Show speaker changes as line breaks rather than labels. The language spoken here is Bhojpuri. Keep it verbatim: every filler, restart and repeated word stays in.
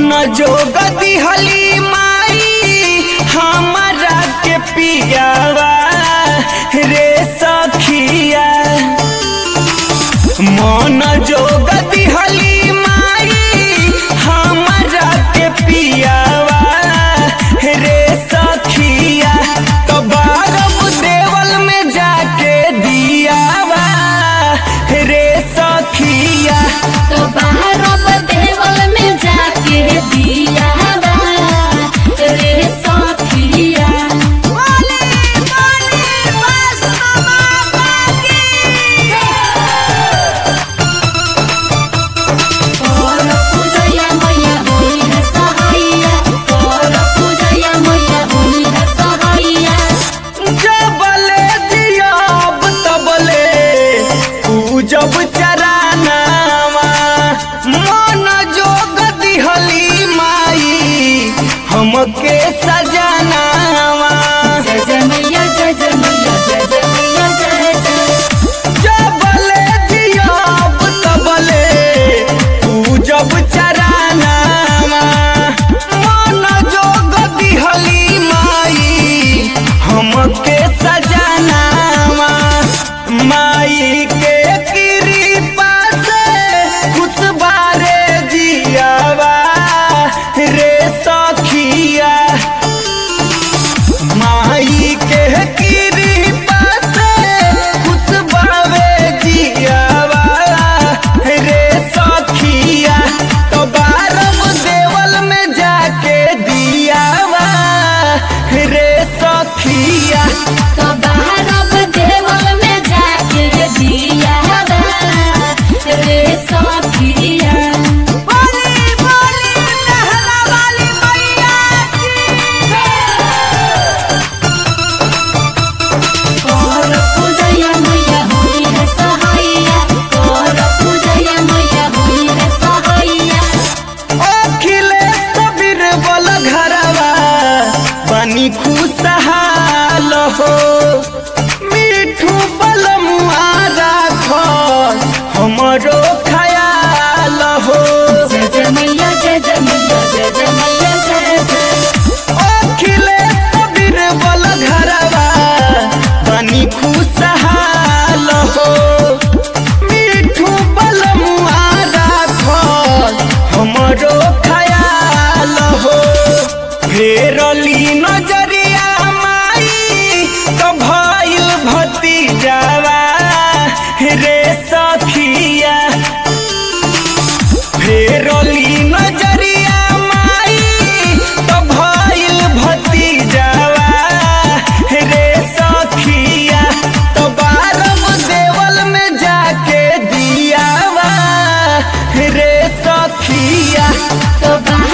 मन जोग दिहली माई हमारा के पियावा रे सखिया। मन जोग दिहली माई हमारा के पियावा रे सखिया। तो बारब देवल में जाके दियावा रे सखिया।
तो बारब देवल में जाके दियावा रे सखिया।
बोले बोले वैष्णो माता की।
कर पूजया मैया होई है सहाइया, कर पूजया मैया होई है सहाइया।
जबले दियाब तबले पूजब चरानावा। मन जोग दिहली माई हमके सजनावा।
जय जय मैया जय जय मैया जय जय मैया जय जय।
जबले दियाब तबले पूजब चरानावा। मन जोग दिहली माई हमके सजनावा। माई के कृपा से खुश बारे जियावा रे सखिया। माई के कृपा से खुश बावे जियावा रे सखिया। तो बारब देवल में जाके दियावा रे सखिया।
तो बारब देवल में जाके दियावा रे सखिया।
बोले बोले लहरा वाली मैया की।
कर पूजया मैया होई है सहाइया, कर पूजया मैया होई है सहाइया।
अखिलेश बीरबल घरवा बनी खुशहाल हो। मिठू बलमुआ राख हमरो ख्याल हो।
जय जय मैया जय जय मैया जय जय मैया जय जय।
अखिलेश बीरबल घरवा बनी खुशहाल हो। मिठू बलमुआ राख हमरो ख्याल हो। फेरली नजरिया माई तो भइल भतीजावा रे सखिया। फेरली नजरिया माई तो भइल भतीजावा रे सखिया। तो बारब देवल में जाके दियावा रे सखिया।
तो